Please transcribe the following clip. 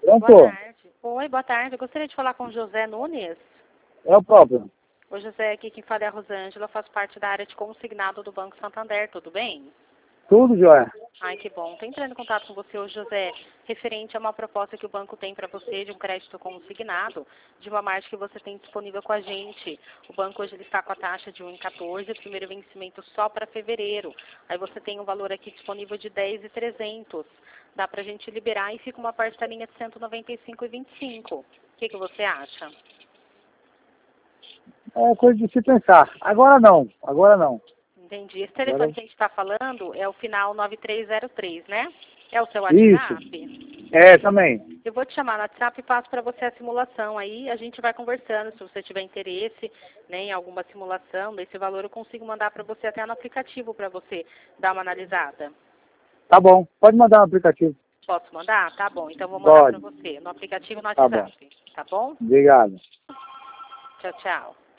Pronto? Boa tarde. Oi, boa tarde. Eu gostaria de falar com o José Nunes. É o próprio. Ô, José, aqui quem fala é a Rosângela, faço parte da área de consignado do Banco Santander, tudo bem? Tudo, Joia. Ai, que bom. Estou entrando em contato com você hoje, José, referente a uma proposta que o banco tem para você de um crédito consignado, de uma margem que você tem disponível com a gente. O banco hoje ele está com a taxa de 1,14, primeiro vencimento só para fevereiro. Aí você tem um valor aqui disponível de 10.300. Dá para a gente liberar e fica uma parcelinha de 195,25. O que você acha? É coisa de se pensar. Agora não. Agora não. Entendi. Esse telefone que a gente está falando é o final 9303, né? É o seu Isso. WhatsApp? É, também. Eu vou te chamar no WhatsApp e passo para você a simulação. Aí a gente vai conversando. Se você tiver interesse, né, em alguma simulação desse valor, eu consigo mandar para você até no aplicativo para você dar uma analisada. Tá bom. Pode mandar no aplicativo. Posso mandar? Tá bom. Então vou mandar para Pode. você no aplicativo no Tá bom. WhatsApp. Tá bom? Obrigado. Tchau, tchau.